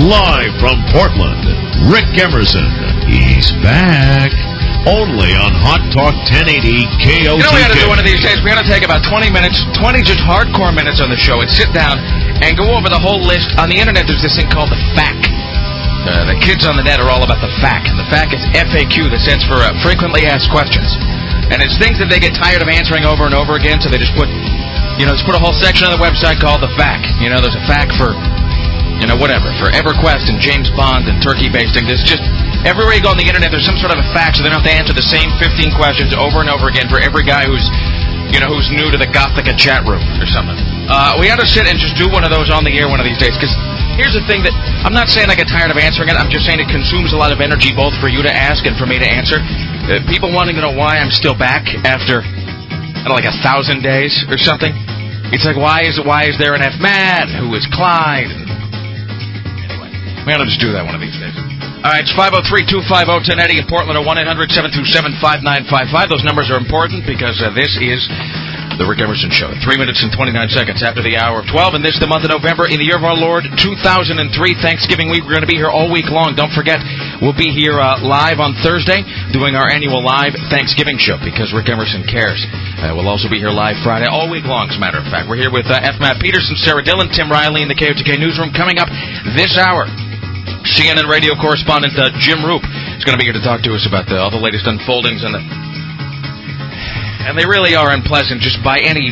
Live from Portland, Rick Emerson. He's back. Only on Hot Talk 1080 KOTK. You know, we got to do one of these days. We got to take about 20 minutes, 20 just hardcore minutes on the show and sit down and go over the whole list. On the internet, there's this thing called the FAQ. The kids on the net are all about the FAQ. And the FAQ is FAQ, that stands for Frequently Asked Questions. And it's things that they get tired of answering over and over again, so they just put, just put a whole section on the website called the FAQ. There's a FAQ for, whatever, for EverQuest and James Bond and turkey basting. There's just, everywhere you go on the internet, there's some sort of a FAQ, so they don't have to answer the same 15 questions over and over again for every guy who's new to the Gothica chat room or something. We ought to sit and just do one of those on the air one of these days, because here's the thing that, I'm not saying I get tired of answering it, I'm just saying it consumes a lot of energy both for you to ask and for me to answer. People wanting to know why I'm still back after, 1,000 days or something. It's like, why is there an F-Mad? Who is Clyde? Anyway, we ought to just do that one of these days. All right, it's 503-250-1080 in Portland, or 1-800-727-5955. Those numbers are important because this is The Rick Emerson Show. 3 minutes and 29 seconds after the hour of 12, and this is the month of November in the year of our Lord, 2003, Thanksgiving week. We're going to be here all week long. Don't forget, we'll be here live on Thursday doing our annual live Thanksgiving show because Rick Emerson cares. We'll also be here live Friday, all week long, as a matter of fact. We're here with F. Matt Peterson, Sarah Dillon, Tim Riley in the KOTK newsroom. Coming up this hour, CNN radio correspondent Jim Roop is going to be here to talk to us about all the latest unfoldings and they really are unpleasant just by any,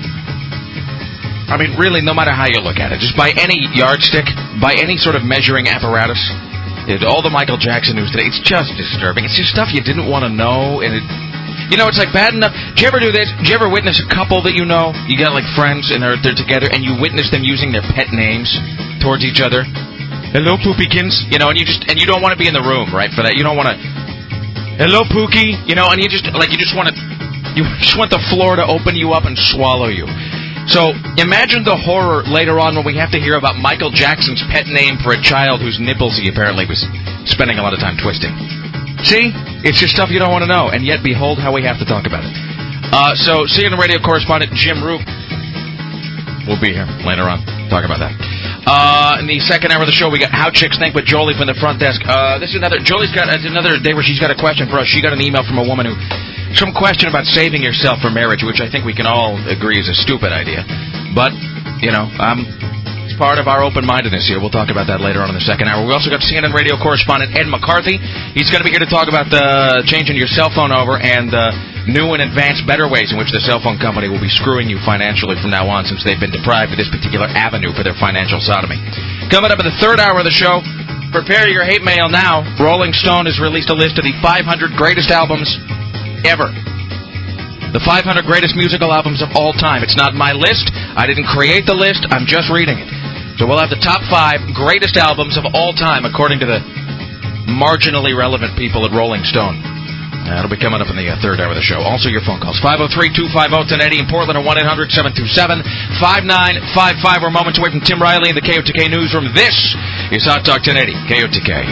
really no matter how you look at it, just by any yardstick, by any sort of measuring apparatus. All the Michael Jackson news today, it's just disturbing. It's just stuff you didn't want to know, and it's like bad enough. Do you ever do this? Do you ever witness a couple that you know? You got friends and they're together, and you witness them using their pet names towards each other. Hello, Poopykins. And you don't want to be in the room, right, for that. You don't want to. Hello, Pookie. And you just want to. You just want the floor to open you up and swallow you. So imagine the horror later on when we have to hear about Michael Jackson's pet name for a child whose nipples he apparently was spending a lot of time twisting. See? It's just stuff you don't want to know, and yet behold how we have to talk about it. So CNN radio correspondent Jim Roop will be here later on. Talk about that. In the second hour of the show, we got How Chicks Think with Jolie from the front desk. Jolie's got another day where she's got a question for us. She got an email from a woman who, some question about saving yourself for marriage, which I think we can all agree is a stupid idea. But, it's part of our open-mindedness here. We'll talk about that later on in the second hour. We also got CNN radio correspondent Ed McCarthy. He's going to be here to talk about changing your cell phone over and new and advanced better ways in which the cell phone company will be screwing you financially from now on, since they've been deprived of this particular avenue for their financial sodomy. Coming up in the third hour of the show, prepare your hate mail now. Rolling Stone has released a list of the 500 greatest albums ever. The 500 greatest musical albums of all time. It's not my list. I didn't create the list. I'm just reading it. So we'll have the top 5 greatest albums of all time, according to the marginally relevant people at Rolling Stone. That'll be coming up in the third hour of the show. Also, your phone calls. 503-250-1080 in Portland, or 1-800-727-5955. We're moments away from Tim Riley in the KOTK newsroom. This is Hot Talk 1080, KOTK.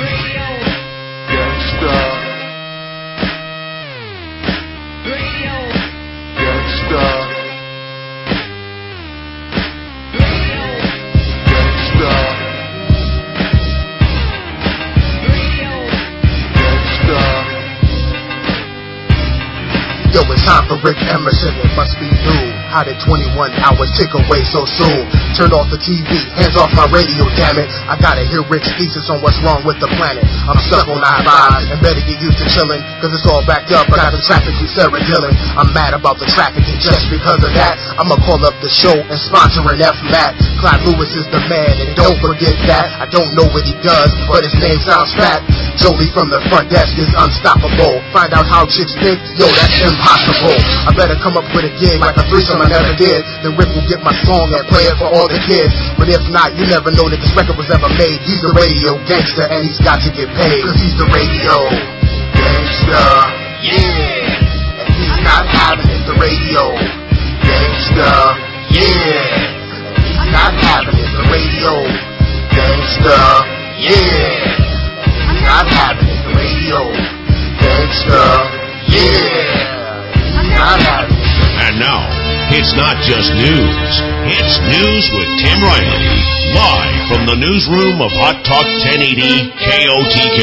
Yo, it's time for Rick Emerson, it must be new. How did 21 hours tick away so soon? Turn off the TV, hands off my radio, damn it. I gotta hear Rick's thesis on what's wrong with the planet. I'm stuck on I-5 and better get used to chilling, cause it's all backed up. I got the traffic with Sarah Dillon. I'm mad about the traffic, and just because of that, I'ma call up the show and sponsor an F-Matt. Clyde Lewis is the man, and don't forget that. I don't know what he does, but his name sounds fat. Jolie from the front desk is unstoppable. Find out how chicks think, yo, that's impossible. I better come up with a gig like a threesome I never did. Then Rick will get my song and play it for all the kids. But if not, you never know that this record was ever made. He's the radio gangster and he's got to get paid, cause he's the radio gangster, yeah. And he's not having it, the radio gangster, yeah. And he's not having it, the radio gangster, yeah. He's not having it, the radio gangster, yeah. He's not having it. And now, It's not just news. It's News with Tim Riley. Live from the newsroom of Hot Talk 1080 KOTK.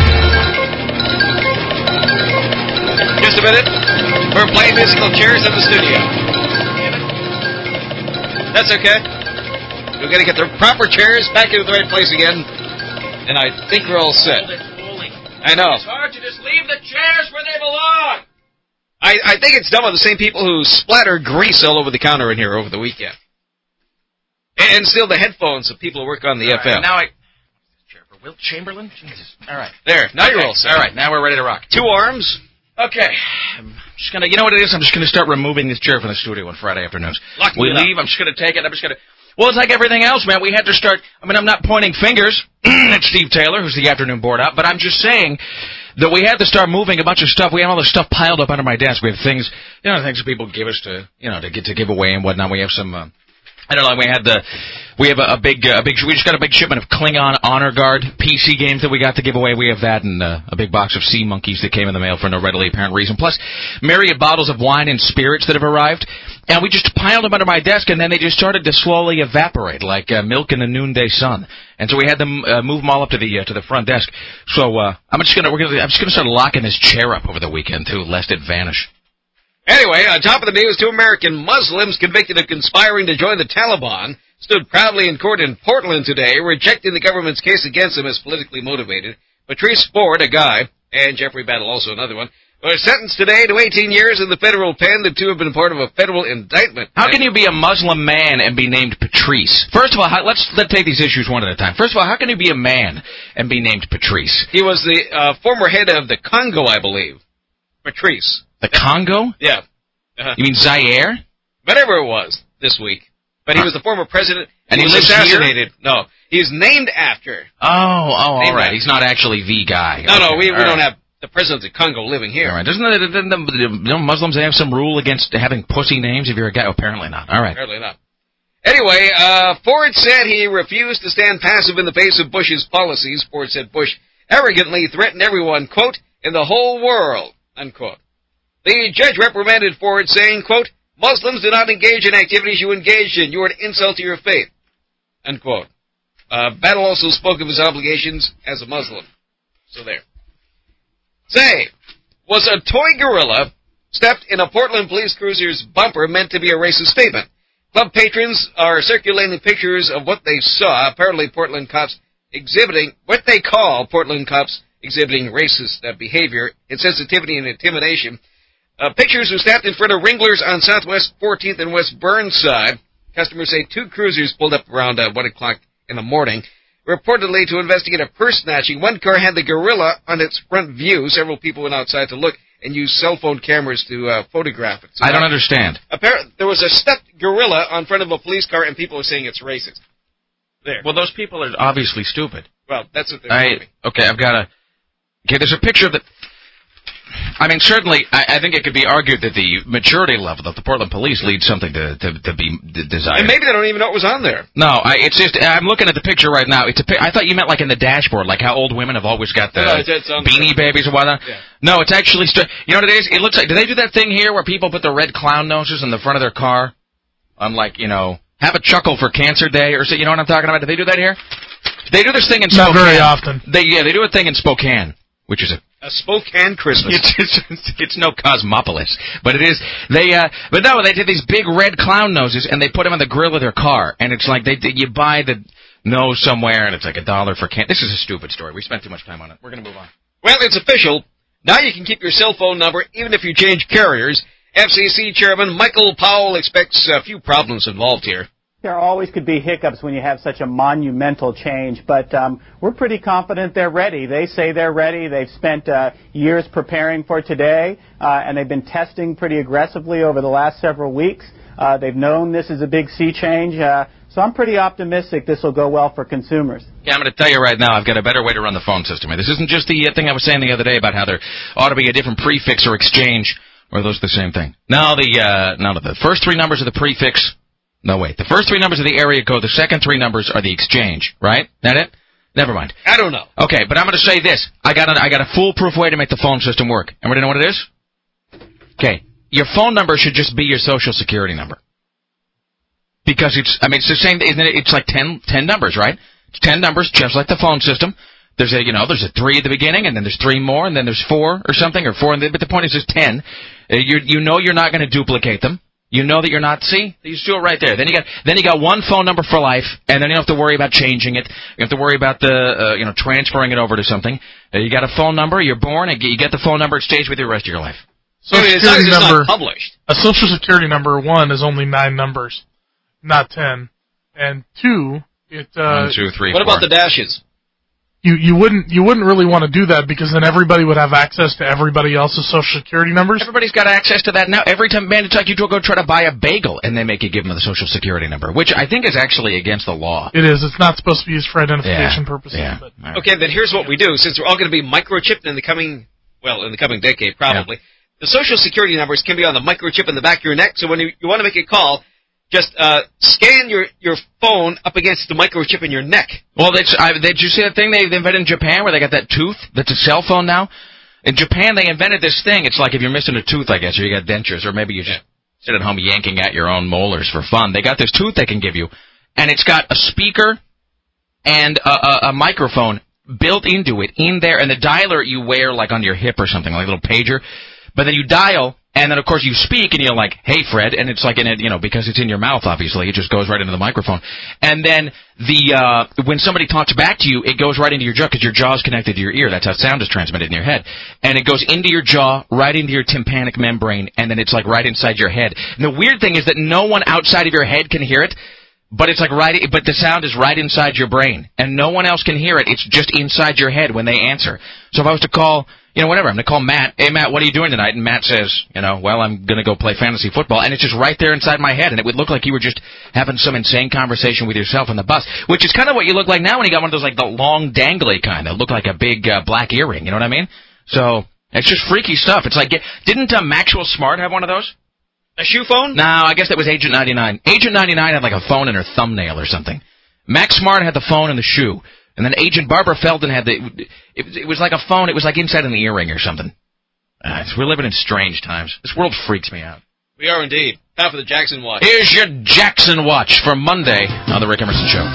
Just a minute. We're playing musical chairs in the studio. That's okay. We're going to get the proper chairs back into the right place again. And I think we're all set. I know. It's hard to just leave the chairs where they belong. I think it's done with the same people who splattered grease all over the counter in here over the weekend. And still the headphones of people who work on the FM. Now chair for Wilt Chamberlain? Jesus. All right. There. Now you're all set. All right. Now we're ready to rock. 2 arms. Okay. I'm just going to, you know what it is? I'm just going to start removing this chair from the studio on Friday afternoons. We leave. I'm just going to take it. I'm just going to. Well, it's like everything else, man. We had to start. I mean, I'm not pointing fingers at Steve Taylor, who's the afternoon board up, but I'm just saying that we had to start moving a bunch of stuff. We have all this stuff piled up under my desk. We have things, things that people give us to give away and whatnot. We have some, I don't know, we have a big, we just got a big shipment of Klingon Honor Guard PC games that we got to give away. We have that and a big box of sea monkeys that came in the mail for no readily apparent reason. Plus, myriad bottles of wine and spirits that have arrived. And we just piled them under my desk, and then they just started to slowly evaporate, like milk in the noonday sun. And so we had to move them all up to the front desk. So I'm just gonna start locking this chair up over the weekend too, lest it vanish. Anyway, on top of the news, 2 American Muslims convicted of conspiring to join the Taliban stood proudly in court in Portland today, rejecting the government's case against them as politically motivated. Patrice Ford, a guy, and Jeffrey Battle, also another one, were sentenced today to 18 years in the federal pen. The 2 have been part of a federal indictment. How can you be a Muslim man and be named Patrice? First of all, let's take these issues one at a time. First of all, how can you be a man and be named Patrice? He was the former head of the Congo, I believe. Patrice. The Congo? Yeah. You mean Zaire? Whatever it was this week. But he was the former president, and he was lives assassinated. Here? No, he's named after. All right. He's not actually the guy. No, we don't have the president of Congo living here. All right. Doesn't the Muslims have some rule against having pussy names if you're a guy? Apparently not. All right. Apparently not. Anyway, Ford said he refused to stand passive in the face of Bush's policies. Ford said Bush arrogantly threatened everyone, quote, in the whole world, unquote. The judge reprimanded Ford, saying, quote, Muslims do not engage in activities you engaged in. You are an insult to your faith, unquote. Battle also spoke of his obligations as a Muslim. So there. Say, was a toy gorilla stepped in a Portland police cruiser's bumper meant to be a racist statement? Club patrons are circulating pictures of what they saw, apparently Portland cops exhibiting, what they call Portland cops exhibiting racist behavior, insensitivity, and intimidation. Pictures were snapped in front of Wranglers on Southwest 14th and West Burnside. Customers say 2 cruisers pulled up around 1 o'clock in the morning, reportedly to investigate a purse snatching. One car had the gorilla on its front view. Several people went outside to look and used cell phone cameras to photograph it. So I don't understand. Apparently, there was a stuffed gorilla on front of a police car, and people were saying it's racist. There. Well, those people are obviously stupid. Well, that's what they're telling me. Okay, there's a picture of the... I mean, certainly, I think it could be argued that the maturity level of the Portland police leads something to be desired. And maybe they don't even know what was on there. No, it's just, I'm looking at the picture right now. I thought you meant like in the dashboard, like how old women have always got the Beanie Babies and whatnot. Yeah. No, it's actually, you know what it is? It looks like, do they do that thing here where people put the red clown noses in the front of their car? I'm like, have a chuckle for Cancer Day or so, you know what I'm talking about? Do they do that here? They do this thing in Spokane. Not very often. They do a thing in Spokane, which is a Spokane Christmas. It's no Cosmopolis, but it is. But they did these big red clown noses, and they put them on the grill of their car, and it's like you buy the nose somewhere, and it's like $1 for can. This is a stupid story. We spent too much time on it. We're going to move on. Well, it's official. Now you can keep your cell phone number even if you change carriers. FCC Chairman Michael Powell expects a few problems involved here. There always could be hiccups when you have such a monumental change, but we're pretty confident they're ready. They say they're ready. They've spent years preparing for today, and they've been testing pretty aggressively over the last several weeks. They've known this is a big sea change, so I'm pretty optimistic this will go well for consumers. Yeah, I'm going to tell you right now, I've got a better way to run the phone system. This isn't just the thing I was saying the other day about how there ought to be a different prefix or exchange, or are those the same thing? No, the first 3 numbers of the prefix... No, wait. The first 3 numbers of the area code, the second 3 numbers are the exchange, right? That it? Never mind. I don't know. Okay, but I'm going to say this. I got a foolproof way to make the phone system work. And we know what it is? Okay. your phone number should just be your Social Security number. Because it's the same, isn't it? It's like 10 numbers, right? It's 10 numbers, just like the phone system. There's a 3 at the beginning, and then there's 3 more, and then there's 4 or something, or 4, but the point is just 10. You know you're not going to duplicate them. You know that you're not. See, you just do it right there. Then you got one phone number for life, and then you don't have to worry about changing it. You don't have to worry about transferring it over to something. You got a phone number. You're born, and you get the phone number. It stays with you the rest of your life. Social Security number, not published. A Social Security number, 1, is only 9 numbers, not 10, and 2, it. 1, 2, 3, 4. What about the dashes? You wouldn't really want to do that, because then everybody would have access to everybody else's Social Security numbers. Everybody's got access to that now. Every time, man, it's like you go try to buy a bagel, and they make you give them the Social Security number, which I think is actually against the law. It is. It's not supposed to be used for identification purposes. Yeah. But. Right. Okay, then here's what we do. Since we're all going to be microchipped in the coming decade, probably, the Social Security numbers can be on the microchip in the back of your neck, so when you want to make a call, just scan your phone up against the microchip in your neck. Well, did you see that thing they invented in Japan where they got that tooth that's a cell phone now? In Japan, they invented this thing. It's like if you're missing a tooth, I guess, or you got dentures, or maybe you just sit at home yanking at your own molars for fun. They got this tooth they can give you, and it's got a speaker and a microphone built into it in there, and the dialer you wear like on your hip or something, like a little pager. But then you dial, and then, of course, you speak, and you're like, hey, Fred, and it's like, because it's in your mouth, obviously, it just goes right into the microphone. And then when somebody talks back to you, it goes right into your jaw, because your jaw is connected to your ear. That's how sound is transmitted in your head. And it goes into your jaw, right into your tympanic membrane, and then it's like right inside your head. And the weird thing is that no one outside of your head can hear it, but it's like but the sound is right inside your brain, and no one else can hear it. It's just inside your head when they answer. So if I was to call, whatever, I'm going to call Matt. Hey, Matt, what are you doing tonight? And Matt says, well, I'm going to go play fantasy football. And it's just right there inside my head. And it would look like you were just having some insane conversation with yourself on the bus, which is kind of what you look like now when you got one of those, like, the long dangly kind that look like a big black earring. You know what I mean? So it's just freaky stuff. It's like, didn't Maxwell Smart have one of those? A shoe phone? No, I guess that was Agent 99. Agent 99 had, like, a phone in her thumbnail or something. Max Smart had the phone in the shoe. And then Agent Barbara Feldon had it was like a phone. It was like inside an earring or something. We're living in strange times. This world freaks me out. We are indeed. Time for the Jackson Watch. Here's your Jackson Watch for Monday on The Rick Emerson Show.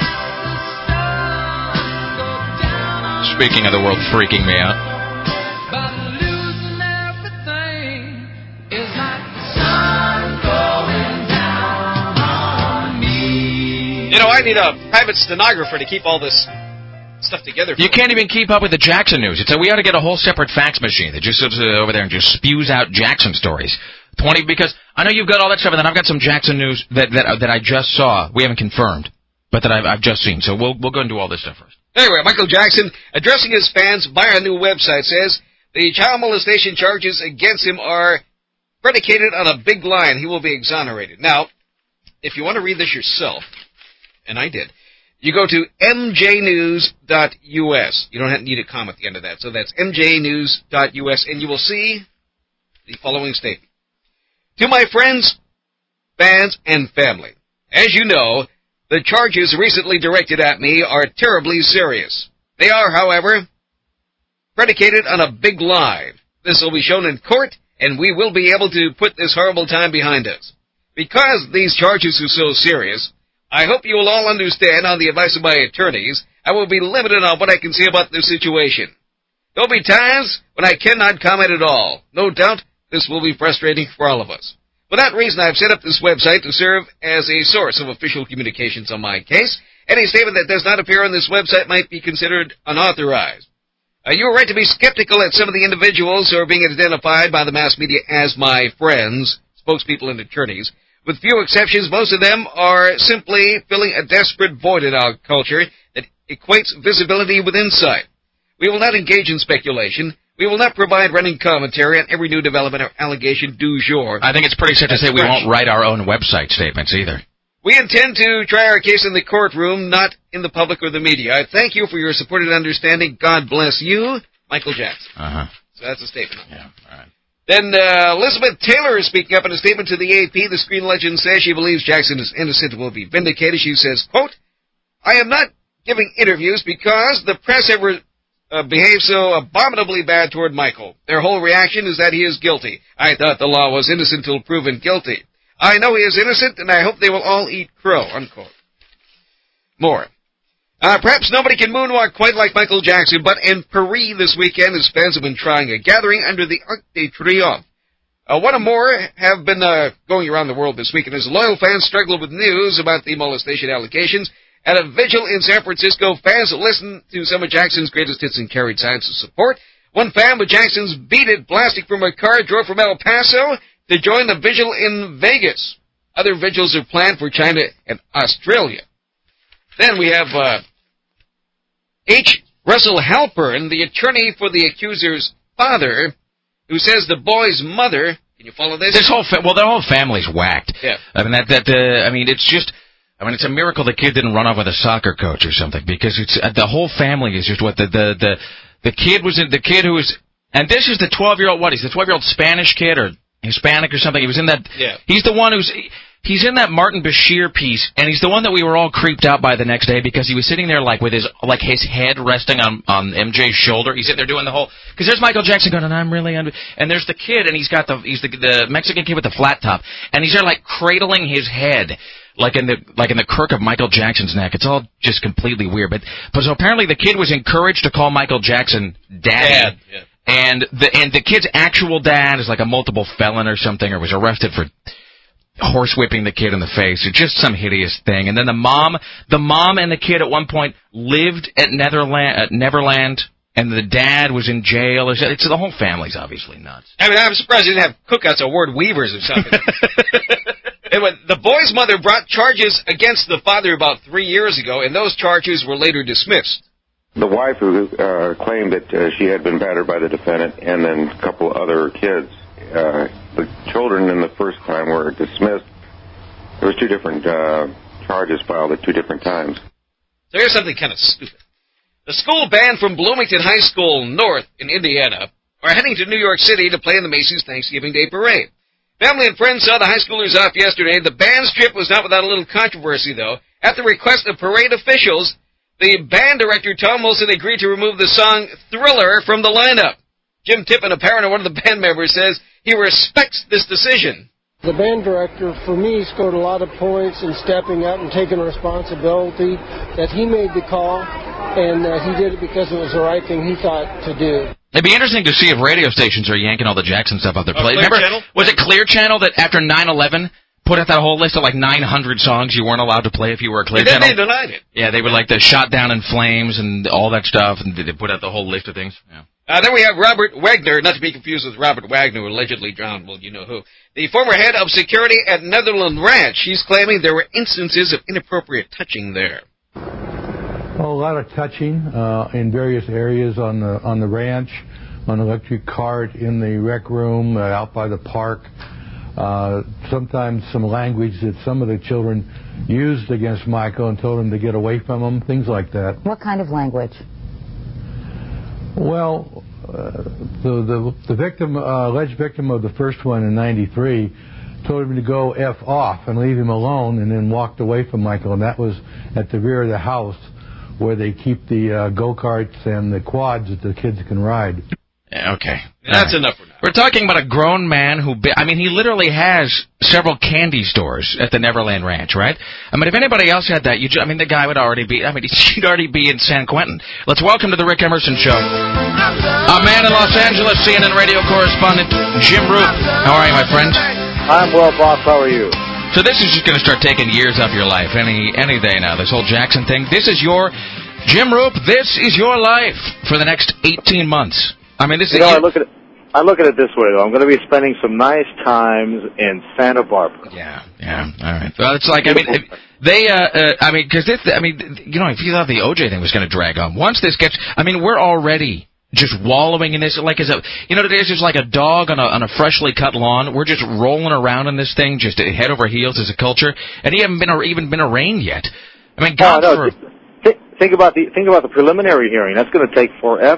Speaking of the world freaking me out. I need a private stenographer to keep all this stuff together. You can't even keep up with the Jackson news. We ought to get a whole separate fax machine that just sits over there and just spews out Jackson stories. Because I know you've got all that stuff, and then I've got some Jackson news that I just saw. We haven't confirmed, but that I've just seen. So we'll go and do all this stuff first. Anyway, Michael Jackson, addressing his fans via a new website, says the child molestation charges against him are predicated on a big lie, and he will be exonerated. Now, if you want to read this yourself, and I did, you go to mjnews.us. You don't need a comma at the end of that. So that's mjnews.us, and you will see the following statement. To my friends, fans, and family, as you know, the charges recently directed at me are terribly serious. They are, however, predicated on a big lie. This will be shown in court, and we will be able to put this horrible time behind us. Because these charges are so serious, I hope you will all understand, on the advice of my attorneys, I will be limited on what I can say about this situation. There will be times when I cannot comment at all. No doubt this will be frustrating for all of us. For that reason, I've set up this website to serve as a source of official communications on my case. Any statement that does not appear on this website might be considered unauthorized. You are right to be skeptical at some of the individuals who are being identified by the mass media as my friends, spokespeople and attorneys. With few exceptions, most of them are simply filling a desperate void in our culture that equates visibility with insight. We will not engage in speculation. We will not provide running commentary on every new development or allegation du jour. I think it's pretty safe to say we won't write our own website statements either. We intend to try our case in the courtroom, not in the public or the media. I thank you for your support and understanding. God bless you, Michael Jackson. So that's a statement. Yeah, all right. Then Elizabeth Taylor is speaking up in a statement to the AP. The screen legend says she believes Jackson is innocent and will be vindicated. She says, quote, I am not giving interviews because the press have behave so abominably bad toward Michael. Their whole reaction is that he is guilty. I thought the law was innocent till proven guilty. I know he is innocent, and I hope they will all eat crow, unquote. More. Perhaps nobody can moonwalk quite like Michael Jackson, but in Paris this weekend, his fans have been trying a gathering under the Arc de Triomphe. One or more have been going around the world this weekend as loyal fans struggle with news about the molestation allegations. At a vigil in San Francisco, fans listened to some of Jackson's greatest hits and carried signs of support. One fan with Jackson's Beat It blasting from a car drove from El Paso to join the vigil in Vegas. Other vigils are planned for China and Australia. Then we have H. Russell Halpern, the attorney for the accuser's father, who says the boy's mother. Can you follow this? Their whole family's whacked. Yeah. I mean, it's a miracle the kid didn't run off with a soccer coach or something, because it's the whole family is just what the kid was in, the kid who was, and this is the 12-year-old, he's the 12-year-old Spanish kid or Hispanic or something. He was in that. Yeah. He's the one he's in that Martin Bashir piece, and he's the one that we were all creeped out by the next day because he was sitting there with his head resting on MJ's shoulder. He's sitting there doing the whole, because there's Michael Jackson going, and I'm really, and there's the kid, and he's the Mexican kid with the flat top, and he's there cradling his head. Like in the crook of Michael Jackson's neck. It's all just completely weird. But so apparently the kid was encouraged to call Michael Jackson Daddy. Yeah. And the kid's actual dad is like a multiple felon or something, or was arrested for horsewhipping the kid in the face. It's just some hideous thing. And then the mom and the kid at one point lived at Neverland, and the dad was in jail. It's the whole family's obviously nuts. I mean, I'm surprised they didn't have cookouts or Ward Weavers or something. Anyway, the boy's mother brought charges against the father about 3 years ago, and those charges were later dismissed. The wife who claimed that she had been battered by the defendant and then a couple of other kids. The children in the first time were dismissed. There was two different charges filed at two different times. So here's something kind of stupid. The school band from Bloomington High School North in Indiana are heading to New York City to play in the Macy's Thanksgiving Day Parade. Family and friends saw the high schoolers off yesterday. The band's trip was not without a little controversy, though. At the request of parade officials, the band director, Tom Wilson, agreed to remove the song Thriller from the lineup. Jim Tippin, a parent of one of the band members, says he respects this decision. The band director, for me, scored a lot of points in stepping up and taking responsibility, that he made the call, and he did it because it was the right thing he thought to do. It'd be interesting to see if radio stations are yanking all the Jackson stuff out their play. Clear Remember, Channel? Was it Clear Channel that after 9/11 put out that whole list of 900 songs you weren't allowed to play if you were a Clear Channel? Then they denied it. Yeah, they were the Shot Down in Flames and all that stuff, and they put out the whole list of things. Yeah. Then we have Robert Wagner, not to be confused with Robert Wagner, who allegedly drowned, well, you know who. The former head of security at Netherland Ranch. He's claiming there were instances of inappropriate touching there. Well, a lot of touching in various areas on the ranch, on electric cart, in the rec room, out by the park. Sometimes some language that some of the children used against Michael and told him to get away from him, things like that. What kind of language? Well, the victim, alleged victim of the first one in '93, told him to go F off and leave him alone, and then walked away from Michael, and that was at the rear of the house where they keep the go-karts and the quads that the kids can ride. Okay. That's enough for now. We're talking about a grown man who, he literally has several candy stores at the Neverland Ranch, right? If anybody else had that, the guy would already be, he'd already be in San Quentin. Let's welcome to the Rick Emerson Show, a man in Los Angeles, CNN radio correspondent, Jim Roop. How are you, my friend? I'm well, Bob. How are you? So this is just going to start taking years off your life, any day now, this whole Jackson thing. This is Jim Roop, this is your life for the next 18 months. This is... I look at it this way, though. I'm going to be spending some nice times in Santa Barbara. Yeah, all right. Well, it's like, because if you thought the OJ thing was going to drag on, once this gets, we're already just wallowing in this, it is like a dog on a freshly cut lawn. We're just rolling around in this thing, just head over heels as a culture, and he haven't even been arraigned yet. Think about the preliminary hearing. That's going to take forever.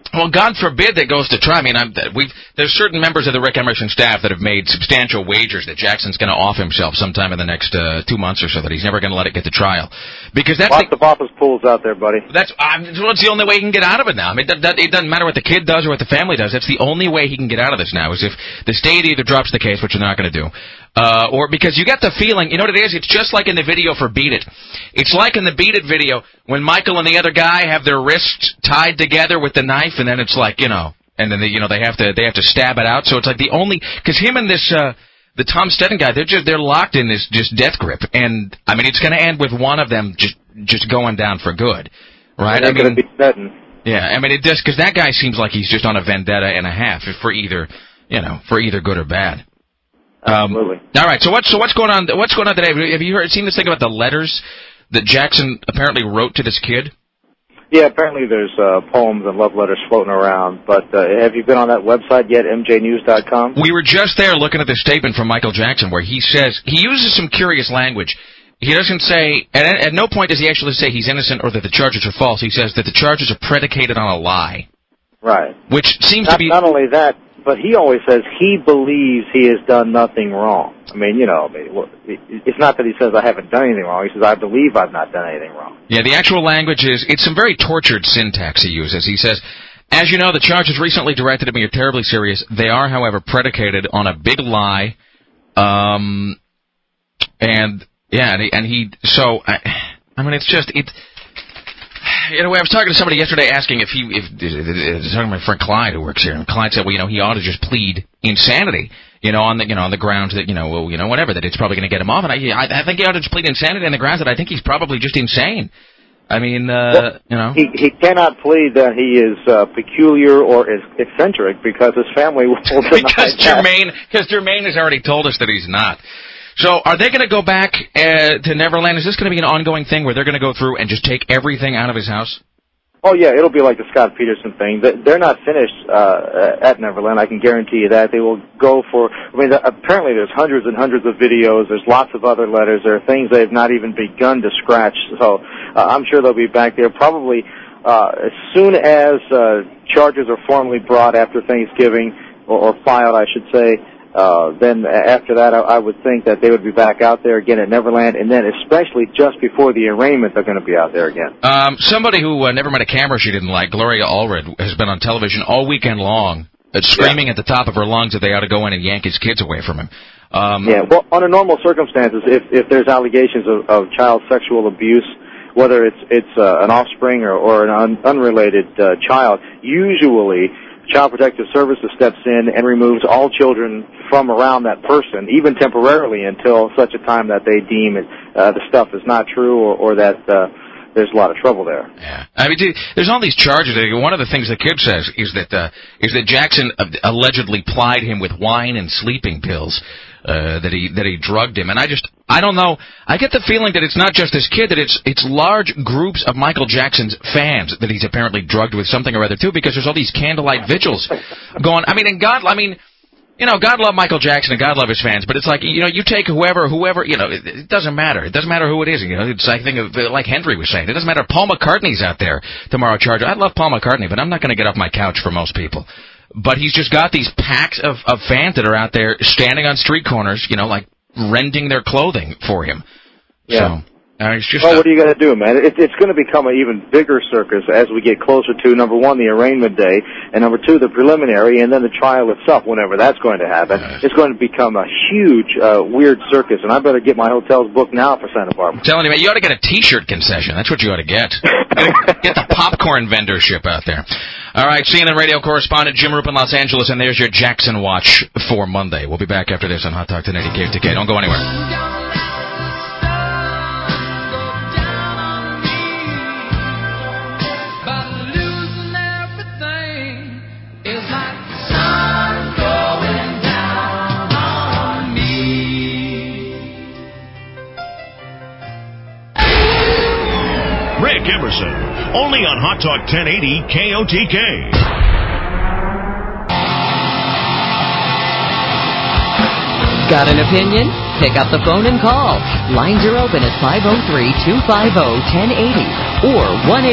Well, God forbid that goes to trial. I mean, there's certain members of the Rick Emerson staff that have made substantial wagers that Jackson's going to off himself sometime in the next 2 months or so, that he's never going to let it get to trial. Because that's lots of office pools out there, buddy. That's the only way he can get out of it now. I mean, it doesn't matter what the kid does or what the family does. That's the only way he can get out of this now, is if the state either drops the case, which they're not going to do, or because you get the feeling, you know what it is? It's just like in the video for Beat It. It's like in the Beat It video when Michael and the other guy have their wrists tied together with the knife, and then it's like, and then they have to stab it out. So it's like the only, because him and this the Tom Stetten guy, they're locked in this just death grip, and I mean it's going to end with one of them just going down for good, right? I mean, be Stetten. Yeah, I mean it does, because that guy seems like he's just on a vendetta and a half for either good or bad. Absolutely. All right. So what's going on? What's going on today? Have you seen this thing about the letters that Jackson apparently wrote to this kid? Yeah, apparently there's poems and love letters floating around. But have you been on that website yet, mjnews.com? We were just there looking at the statement from Michael Jackson where he says, he uses some curious language. He doesn't say, at no point does he actually say he's innocent or that the charges are false. He says that the charges are predicated on a lie. Right. Which seems to be... Not only that, but he always says he believes he has done nothing wrong. I mean, it's not that he says I haven't done anything wrong. He says I believe I've not done anything wrong. Yeah, the actual language it's some very tortured syntax he uses. He says, as you know, the charges recently directed at me are terribly serious. They are, however, predicated on a big lie. I mean, it's just, I was talking to somebody yesterday asking talking to my friend Clyde who works here, and Clyde said, well, he ought to just plead insanity, on the grounds that, whatever, that it's probably going to get him off. And I think he ought to just plead insanity on the grounds that I think he's probably just insane. I mean, He cannot plead that he is peculiar or is eccentric because his family will deny because Jermaine has already told us that he's not. So are they going to go back to Neverland? Is this going to be an ongoing thing where they're going to go through and just take everything out of his house? Oh, yeah, it'll be like the Scott Peterson thing. They're not finished at Neverland, I can guarantee you that. They will go apparently there's hundreds and hundreds of videos. There's lots of other letters. There are things they've not even begun to scratch. So I'm sure they'll be back there probably as soon as charges are formally brought after Thanksgiving, or filed, I should say. Then after that, I would think that they would be back out there again at Neverland, and then especially just before the arraignment, they're going to be out there again. Somebody who never met a camera she didn't like, Gloria Allred, has been on television all weekend long, screaming at the top of her lungs that they ought to go in and yank his kids away from him. Well, under normal circumstances, if there's allegations of child sexual abuse, whether it's an offspring or an unrelated child, usually Child Protective Services steps in and removes all children from around that person, even temporarily, until such a time that they deem the stuff is not true or that there's a lot of trouble there. Yeah, I mean, there's all these charges. One of the things the kid says is that Jackson allegedly plied him with wine and sleeping pills. That he drugged him, and I don't know. I get the feeling that it's not just this kid; that it's large groups of Michael Jackson's fans that he's apparently drugged with something or other too. Because there's all these candlelight vigils going. I mean, God love Michael Jackson and God love his fans, but it's like you take whoever, it doesn't matter. It doesn't matter who it is. It's like like Henry was saying. It doesn't matter if Paul McCartney's out there tomorrow charging. I love Paul McCartney, but I'm not going to get off my couch for most people. But he's just got these packs of fans that are out there standing on street corners, like rending their clothing for him. Yeah. So, it's just. Well, what are you going to do, man? It's going to become an even bigger circus as we get closer to, number one, the arraignment day, and number two, the preliminary, and then the trial itself, whenever that's going to happen. It's going to become a huge, weird circus, and I better get my hotels booked now for Santa Barbara. I'm telling you, man, you ought to get a T-shirt concession. That's what you ought to get. Get the popcorn vendorship out there. All right, CNN radio correspondent Jim Roop in Los Angeles, and there's your Jackson Watch for Monday. We'll be back after this on Hot Talk 1080 KFTK. Don't go anywhere. Rick Emerson, only on Hot Talk 1080 KOTK. Got an opinion? Pick up the phone and call. Lines are open at 503-250-1080 or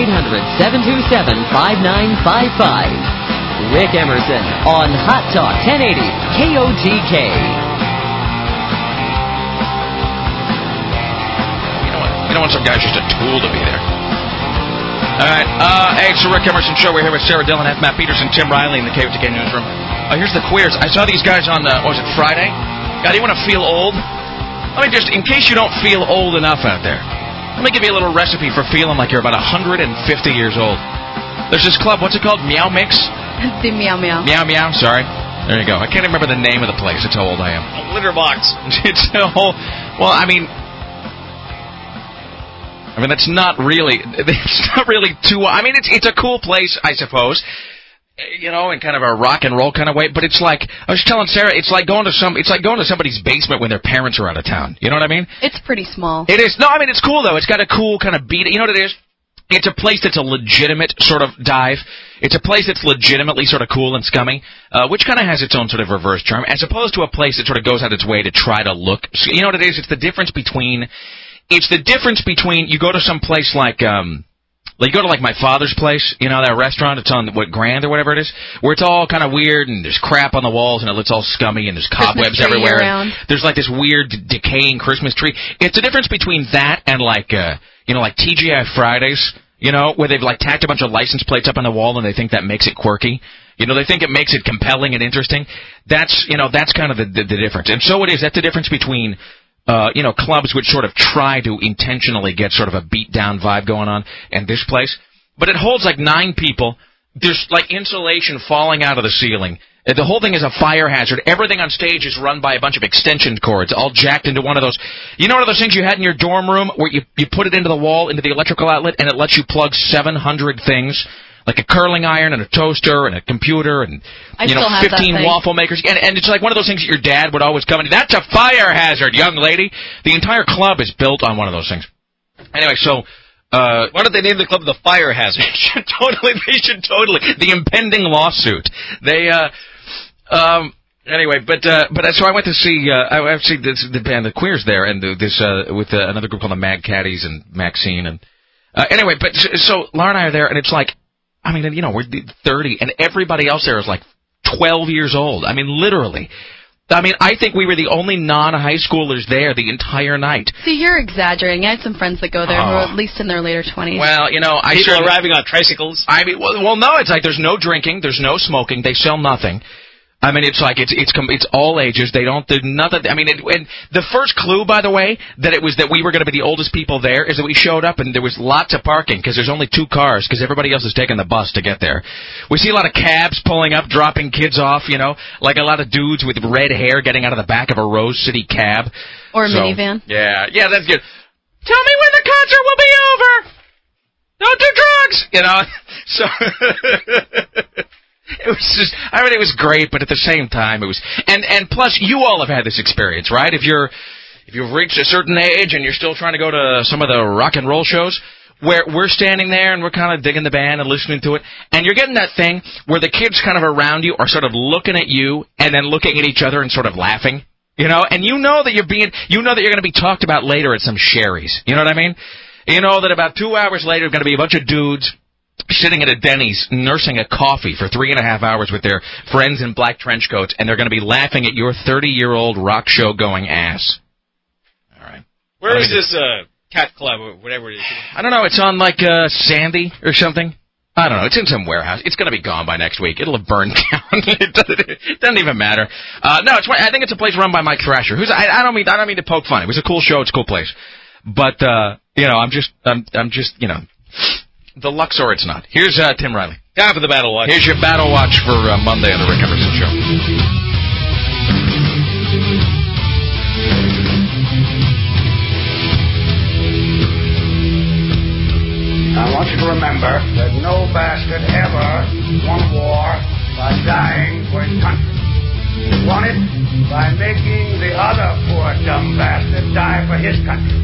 1-800-727-5955. Rick Emerson on Hot Talk 1080 KOTK. You don't want some guy's just a tool to be there. All right. Hey, it's the Rick Emerson Show. We're here with Sarah Dillon, F. Matt Peterson, Tim Riley in the KOTK newsroom. Here's the queers. I saw these guys on, what was it, Friday? God, do you want to feel old? Let me just, in case you don't feel old enough out there, let me give you a little recipe for feeling like you're about 150 years old. There's this club, what's it called? Meow Mix? The Meow Meow. Meow Meow, sorry. There you go. I can't even remember the name of the place. That's how old I am. A litter box. It's a whole, well, I mean, that's not really, it's not really too, I mean, it's a cool place, I suppose, you know, in kind of a rock and roll kind of way, but it's like, I was telling Sarah, it's like going to somebody's basement when their parents are out of town. You know what I mean? It's pretty small. It is. No, I mean, it's cool, though. It's got a cool kind of beat. You know what it is? It's a place that's a legitimate sort of dive. It's a place that's legitimately sort of cool and scummy, which kind of has its own sort of reverse charm, as opposed to a place that sort of goes out its way to try to look. You know what it is? It's the difference between you go to some place like you go to like my father's place, you know, that restaurant, it's on Grand or whatever it is, where it's all kind of weird and there's crap on the walls and it looks all scummy and there's cobwebs everywhere. And there's like this weird decaying Christmas tree. It's the difference between that and like like TGI Fridays, you know, where they've like tacked a bunch of license plates up on the wall and they think that makes it quirky. You know, they think it makes it compelling and interesting. That's kind of the difference. And so it is. That's the difference between clubs which sort of try to intentionally get sort of a beat-down vibe going on, and this place. But it holds like 9 people. There's like insulation falling out of the ceiling. The whole thing is a fire hazard. Everything on stage is run by a bunch of extension cords, all jacked into one of those. You know one of those things you had in your dorm room where you put it into the wall, into the electrical outlet, and it lets you plug 700 things? Like a curling iron and a toaster and a computer and 15 waffle makers. And it's like one of those things that your dad would always come in. That's a fire hazard, young lady. The entire club is built on one of those things. Anyway, so why don't they name the club the Fire Hazard? They should totally. The impending lawsuit. They anyway, but so I went to see the band The Queers there and with another group called the Mad Caddies and Maxine and anyway, but so Laura and I are there and it's like, I mean, you know, we're 30, and everybody else there is like 12 years old. I mean, literally. I mean, I think we were the only non-high schoolers there the entire night. See, you're exaggerating. I had some friends that go there who are at least in their later 20s. Well, you know, people arriving on tricycles. I mean, well, no, it's like there's no drinking, there's no smoking, they sell nothing. I mean, it's like it's all ages. They don't do nothing. I mean, and the first clue, by the way, that we were going to be the oldest people there is that we showed up and there was lots of parking because there's only 2 cars because everybody else is taking the bus to get there. We see a lot of cabs pulling up, dropping kids off. You know, like a lot of dudes with red hair getting out of the back of a Rose City cab or a minivan. Yeah, that's good. Tell me when the concert will be over. Don't do drugs. You know, so. It was just, I mean, it was great, but at the same time, it was, and plus, you all have had this experience, right? If you've reached a certain age and you're still trying to go to some of the rock and roll shows, where we're standing there and we're kind of digging the band and listening to it, and you're getting that thing where the kids kind of around you are sort of looking at you and then looking at each other and sort of laughing, you know, and you know that you're going to be talked about later at some Sherry's, you know what I mean? You know that about 2 hours later, going to be a bunch of dudes sitting at a Denny's nursing a coffee for 3.5 hours with their friends in black trench coats, and they're going to be laughing at your 30-year-old rock show going ass. All right. Where is this cat club or whatever it is? I don't know. It's on like Sandy or something. I don't know. It's in some warehouse. It's going to be gone by next week. It'll have burned down. It doesn't even matter. No, I think it's a place run by Mike Thrasher. I don't mean to poke fun. It was a cool show. It's a cool place. But I'm just the Luxor, it's not. Here's Tim Riley. Time for the Battle Watch. Here's your Battle Watch for Monday on the Rick Emerson Show. I want you to remember that no bastard ever won a war by dying for his country. He won it by making the other poor dumb bastard die for his country.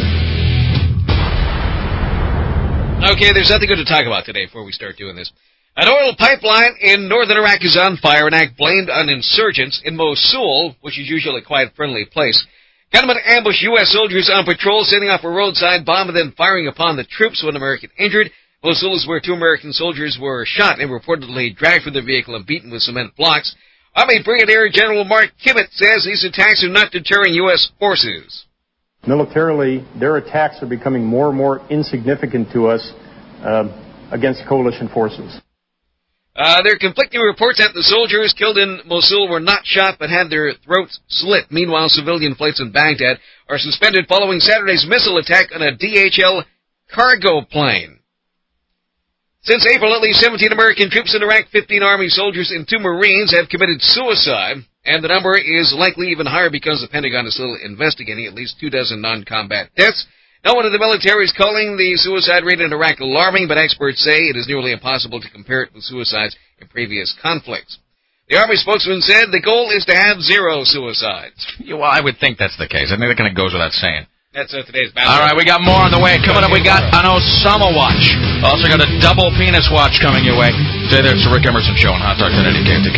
Okay, there's nothing good to talk about today before we start doing this. An oil pipeline in northern Iraq is on fire, an act blamed on insurgents in Mosul, which is usually a quiet, friendly place. Gunmen ambushed U.S. soldiers on patrol, setting off a roadside bomb and then firing upon the troops, one American injured. Mosul is where 2 American soldiers were shot and reportedly dragged from their vehicle and beaten with cement blocks. Army Brigadier General Mark Kibbett says these attacks are not deterring U.S. forces. Militarily, their attacks are becoming more and more insignificant to us against coalition forces. There are conflicting reports that the soldiers killed in Mosul were not shot but had their throats slit. Meanwhile, civilian flights in Baghdad are suspended following Saturday's missile attack on a DHL cargo plane. Since April, at least 17 American troops in Iraq, 15 Army soldiers, and 2 Marines have committed suicide, and the number is likely even higher because the Pentagon is still investigating at least 24 non-combat deaths. No one in the military is calling the suicide rate in Iraq alarming, but experts say it is nearly impossible to compare it with suicides in previous conflicts. The Army spokesman said the goal is to have 0 suicides. Well, I would think that's the case. I think that kind of goes without saying. That's today's battle. All right, we got more on the way. Coming up, we got an Osama watch. Also got a double penis watch coming your way. Stay there. It's the Rick Emerson Show on Hot Talk 1080 KFTK.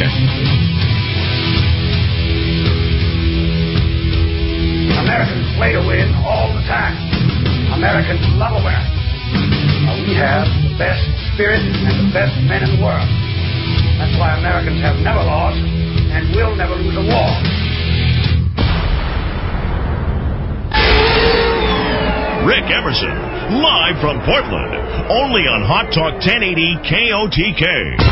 Americans play to win all the time. Americans love America. We have the best spirit and the best men in the world. That's why Americans have never lost and will never lose a war. Rick Emerson, live from Portland, only on Hot Talk 1080 KOTK.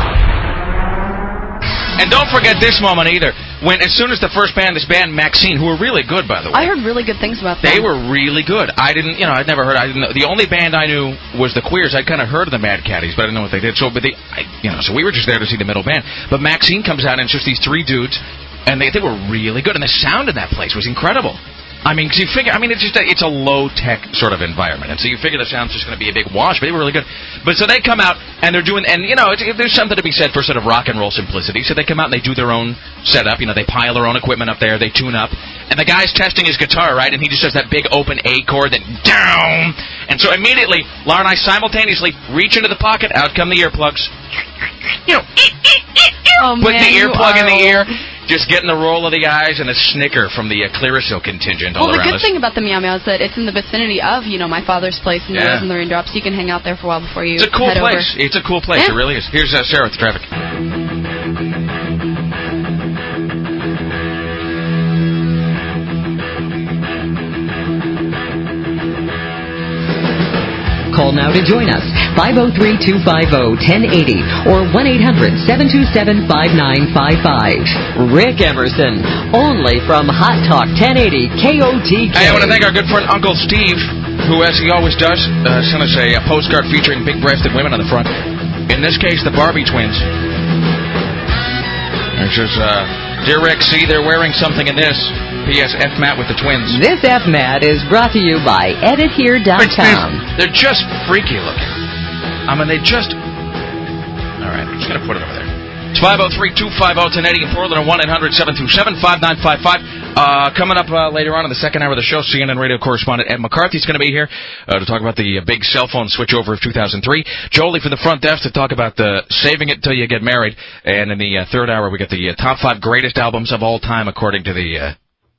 And don't forget this moment either. As soon as the first band, this band Maxine, who were really good, by the way. I heard really good things about them. They were really good. I'd never heard. The only band I knew was the Queers. I'd kind of heard of the Mad Caddies, but I didn't know what they did. So we were just there to see the middle band. But Maxine comes out, and it's just these 3 dudes, and they were really good. And the sound in that place was incredible. I mean, because you figure, it's a low-tech sort of environment, and so you figure the sound's just going to be a big wash, but they were really good. But so they come out, and they're doing, and, there's something to be said for sort of rock and roll simplicity. So they come out and they do their own setup, they pile their own equipment up there, they tune up, and the guy's testing his guitar, right, and he just does that big open A chord, then down, and so immediately, Laura and I simultaneously reach into the pocket, out come the earplugs, put the earplug in the ear, just getting the roll of the eyes and a snicker from the Clearasil contingent all around us. Well, the good thing about the Meow Meow is that it's in the vicinity of, my father's place in the Rose and the Raindrops. You can hang out there for a while before you It's a cool head place. over. It's a cool place. Yeah. It really is. Here's Sarah with the traffic. Call now to join us, 503-250-1080 or 1-800-727-5955. Rick Emerson, only from Hot Talk 1080 KOTK. Hey, I want to thank our good friend Uncle Steve, who, as he always does, sent us a postcard featuring big-breasted women on the front. In this case, the Barbie twins. It says, Dear Rick, see, they're wearing something in this. P.S. F-Mat with the twins. This F-Mat is brought to you by EditHere.com. They're just freaky looking. I mean, they just... All right, I'm just going to put it over there. It's 503-250-1080 in Portland, or 1-800-727-5955. Coming up later on in the second hour of the show, CNN radio correspondent Ed McCarthy's going to be here to talk about the big cell phone switchover of 2003. Jolie for the front desk to talk about saving it till you get married. And in the third hour, we get the top 5 greatest albums of all time, according to the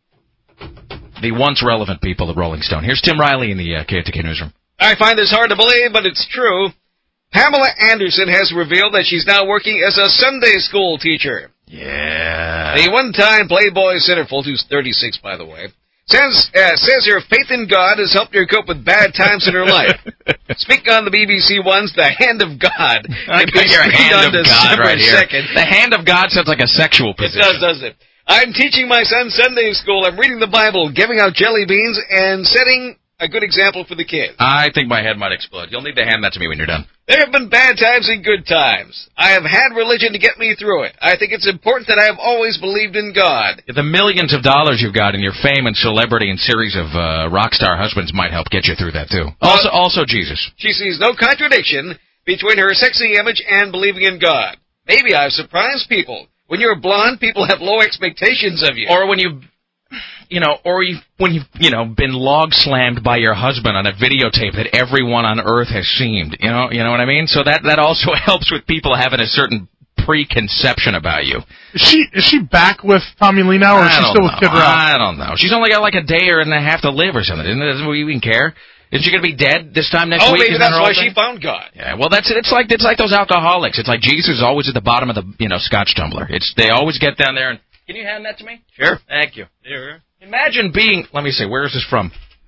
once relevant people at Rolling Stone. Here's Tim Riley in the KFTK newsroom. I find this hard to believe, but it's true. Pamela Anderson has revealed that she's now working as a Sunday school teacher. Yeah. The one-time Playboy centerfold, who's 36, by the way, says her faith in God has helped her cope with bad times in her life. Speaking on the BBC One's The Hand of God. I got your Hand of God right here. 2nd. The Hand of God sounds like a sexual position. It does, doesn't it? I'm teaching my son Sunday school. I'm reading the Bible, giving out jelly beans, and setting a good example for the kids. I think my head might explode. You'll need to hand that to me when you're done. There have been bad times and good times. I have had religion to get me through it. I think it's important that I have always believed in God. The millions of dollars you've got in your fame and celebrity and series of rock star husbands might help get you through that, too. Also Jesus. She sees no contradiction between her sexy image and believing in God. Maybe I've surprised people. When you're blonde, people have low expectations of you. Or when you when you've been log slammed by your husband on a videotape that everyone on earth has seen. You know what I mean? So that also helps with people having a certain preconception about you. Is she back with Tommy Lee now, or is she still with Kid Rock? I don't know. She's only got like a day and a half to live or something. Doesn't we even care? Isn't she going to be dead this time next week? Oh, maybe that's why she found God. Yeah, well, that's it. It's like those alcoholics. It's like Jesus is always at the bottom of the scotch tumbler. They always get down there and. Can you hand that to me? Sure. Thank you. Sure. Imagine being. Let me see. Where is this from?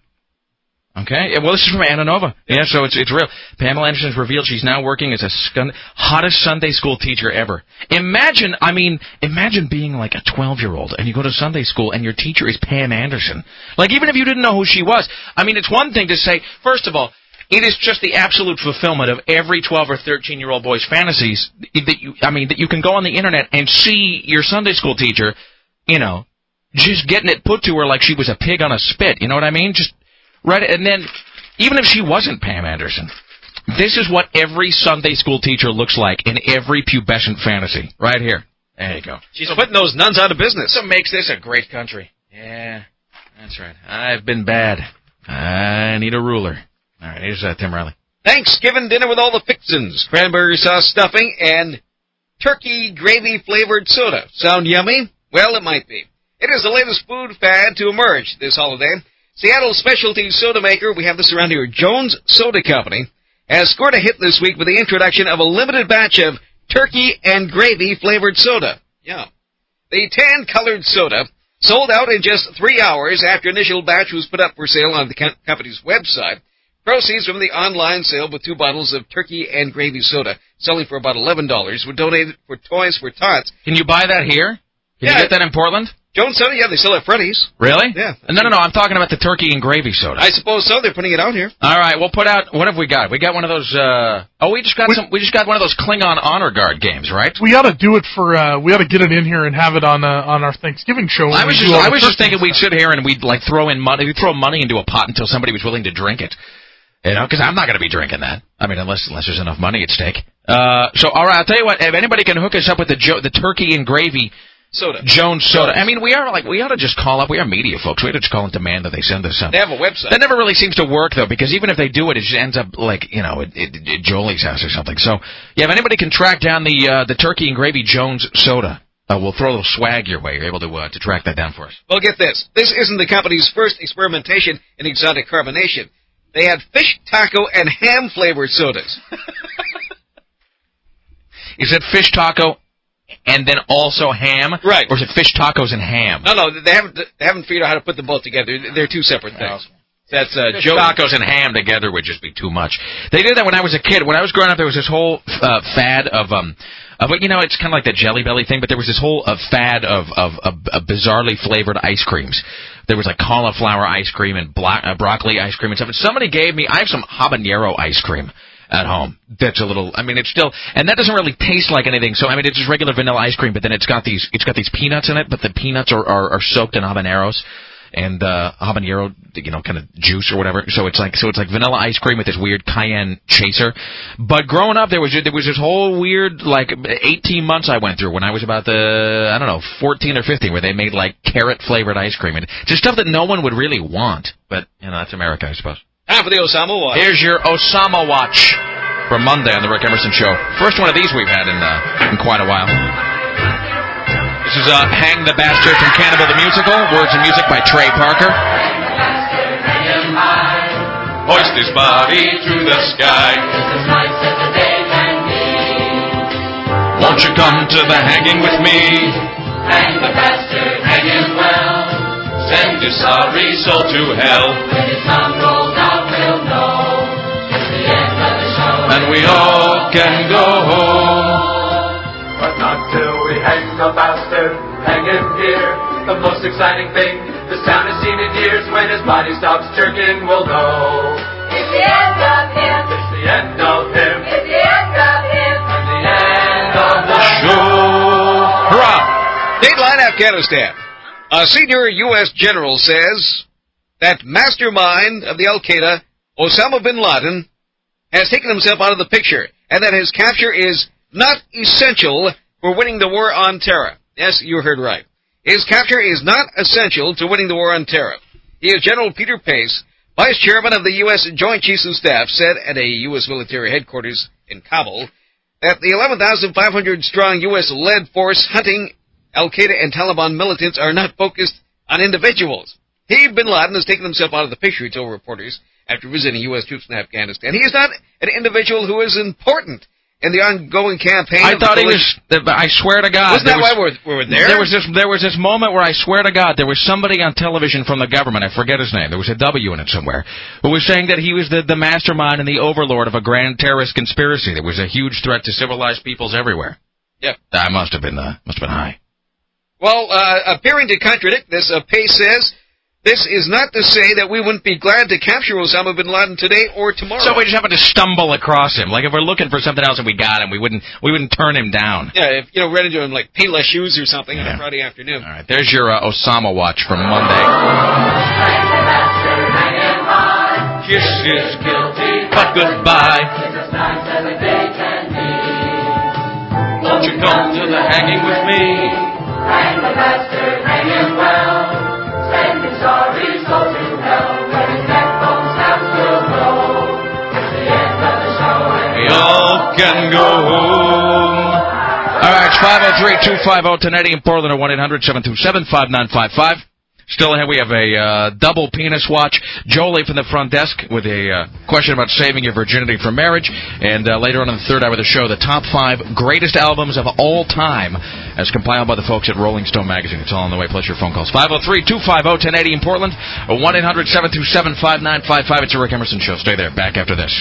Okay. Well, this is from Anna Nova. Yeah, so it's real. Pamela Anderson has revealed she's now working as hottest Sunday school teacher ever. Imagine being like a 12-year-old and you go to Sunday school and your teacher is Pam Anderson. Like, even if you didn't know who she was. I mean, it's one thing to say, first of all, it is just the absolute fulfillment of every 12 or 13-year-old boy's fantasies that you can go on the internet and see your Sunday school teacher, just getting it put to her like she was a pig on a spit. You know what I mean? Just right. And then, even if she wasn't Pam Anderson, this is what every Sunday school teacher looks like in every pubescent fantasy. Right here. There you go. She's putting those nuns out of business. That's what makes this a great country. Yeah, that's right. I've been bad. I need a ruler. All right, here's Tim Riley. Thanksgiving dinner with all the fixins. Cranberry sauce stuffing and turkey gravy-flavored soda. Sound yummy? Well, it might be. It is the latest food fad to emerge this holiday. Seattle's specialty soda maker, we have this around here, Jones Soda Company, has scored a hit this week with the introduction of a limited batch of turkey and gravy-flavored soda. Yeah. The tan-colored soda sold out in just 3 hours after initial batch was put up for sale on the company's website. Proceeds from the online sale with 2 bottles of turkey and gravy soda, selling for about $11, were donated for Toys for Tots. Can you buy that here? Can you get that in Portland? Jones Soda, yeah, they sell at Freddy's. Really? Yeah. No, I'm talking about the turkey and gravy soda. I suppose so. They're putting it out here. All right, we'll put out. What have we got? We got one of those. We just got one of those Klingon Honor Guard games, right? We ought to do it for. We ought to get it in here and have it on our Thanksgiving show. I was just thinking we'd sit here and we'd like throw money into a pot until somebody was willing to drink it. Because I'm not going to be drinking that. I mean, unless there's enough money at stake. So, all right, I'll tell you what. If anybody can hook us up with the turkey and gravy soda, Jones Soda. I mean, we ought to just call up. We are media folks. We ought to just call and demand that they send us something. They have a website. That never really seems to work though, because even if they do it, it just ends up like at Jolie's house or something. So, yeah, if anybody can track down the turkey and gravy Jones Soda. We'll throw a little swag your way. You're able to track that down for us. Well, get this. This isn't the company's first experimentation in exotic carbonation. They had fish taco and ham flavored sodas. Is it fish taco and then also ham? Right. Or is it fish tacos and ham? No, they haven't figured out how to put them both together. They're two separate things. That's fish tacos and ham together would just be too much. They did that when I was a kid. When I was growing up, there was this whole fad of it's kind of like the Jelly Belly thing, but there was this whole fad of bizarrely flavored ice creams. There was like cauliflower ice cream and broccoli ice cream and stuff. And somebody gave me, I have some habanero ice cream at home. That's a little, it's still, and that doesn't really taste like anything. So, it's just regular vanilla ice cream, but then it's got these peanuts in it, but the peanuts are soaked in habaneros. And habanero, kind of juice or whatever. So it's like vanilla ice cream with this weird cayenne chaser. But growing up, there was this whole weird 18 months I went through when I was about 14 or 15, where they made like carrot flavored ice cream and just stuff that no one would really want. But that's America, I suppose. Time for the Osama Watch. Here's your Osama Watch for Monday on the Rick Emerson Show. First one of these we've had in quite a while. This is Hang the Bastard from Cannibal the Musical. Words and music by Trey Parker. Hoist his body to the sky. Won't you come to the hanging with me? Hang the bastard, hang him well. Send his sorry soul to hell. When his tongue rolls out, we'll know it's the end of the show. And we all can go home. But not till we hang the bastard, hang him here. The most exciting thing this town has seen in years. When his body stops jerking, we'll know it's the end of him. It's the end of him. It's the end of him. And the end of the show. Hurrah! Dateline Afghanistan. A senior U.S. general says that mastermind of the Al-Qaeda, Osama bin Laden, has taken himself out of the picture, and that his capture is not essential for winning the war on terror. Yes, you heard right. His capture is not essential to winning the war on terror. He is General Peter Pace, Vice Chairman of the U.S. Joint Chiefs of Staff, said at a U.S. military headquarters in Kabul that the 11,500-strong U.S.-led force hunting al-Qaeda and Taliban militants are not focused on individuals. Bin Laden has taken himself out of the picture, he told reporters, after visiting U.S. troops in Afghanistan. He is not an individual who is important in the ongoing campaign. I thought he was. I swear to God. Wasn't that why we were there? There was this moment where I swear to God there was somebody on television from the government. I forget his name. There was a W in it somewhere. Who was saying that he was the mastermind and the overlord of a grand terrorist conspiracy that was a huge threat to civilized peoples everywhere. Yeah, that must have been high. Well, appearing to contradict this, Pace says, this is not to say that we wouldn't be glad to capture Osama bin Laden today or tomorrow. So we just happen to stumble across him. Like if we're looking for something else and we got him, we wouldn't turn him down. Yeah, if ran into him like Payless shoes or something on a Friday afternoon. All right, there's your Osama watch from Monday. Kiss is guilty, but goodbye. Won't you come to the hanging with me? Hang the bastard, hang him well. Sending stories go to hell. When his neck bones have to go. It's the end of the show. We all can go home. All right, it's 503-250-1080 in Portland or 1-800-727-5955. Still ahead, we have a double penis watch. Jolie from the front desk with a question about saving your virginity for marriage. And later on in the third hour of the show, the top 5 greatest albums of all time as compiled by the folks at Rolling Stone Magazine. It's all on the way, plus your phone calls. 503-250-1080 in Portland or 1-800-727-5955. It's a Rick Emerson Show. Stay there. Back after this.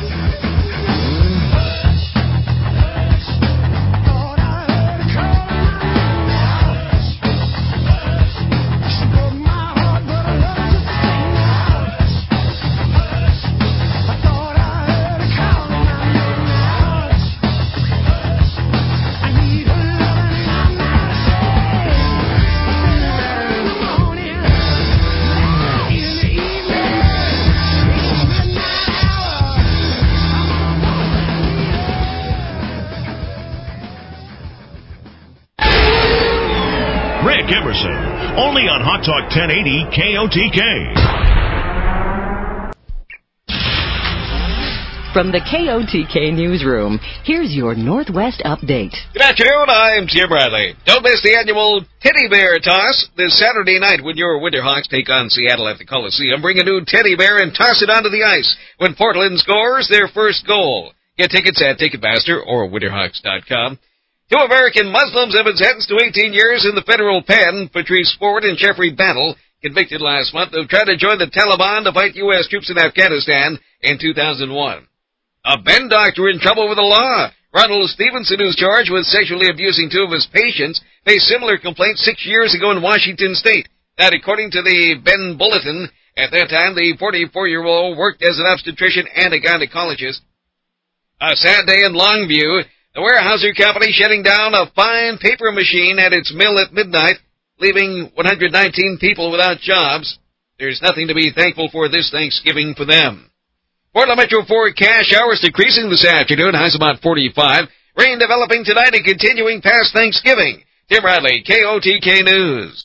Only on Hot Talk 1080 KOTK. From the KOTK Newsroom, here's your Northwest Update. Good afternoon, I'm Tim Bradley. Don't miss the annual Teddy Bear Toss this Saturday night when your Winterhawks take on Seattle at the Coliseum. Bring a new teddy bear and toss it onto the ice when Portland scores their first goal. Get tickets at Ticketmaster or Winterhawks.com. 2 American Muslims have been sentenced to 18 years in the federal pen. Patrice Ford and Jeffrey Bantle, convicted last month of trying to join the Taliban to fight U.S. troops in Afghanistan in 2001. A Bend doctor in trouble with the law. Ronald Stevenson, who's charged with sexually abusing 2 of his patients, faced similar complaints 6 years ago in Washington State. That, according to the Bend Bulletin, at that time the 44-year-old worked as an obstetrician and a gynecologist. A sad day in Longview. The Weyerhaeuser Company shutting down a fine paper machine at its mill at midnight, leaving 119 people without jobs. There's nothing to be thankful for this Thanksgiving for them. Portland Metro forecast showers decreasing this afternoon, highs about 45. Rain developing tonight and continuing past Thanksgiving. Tim Bradley, KOTK News.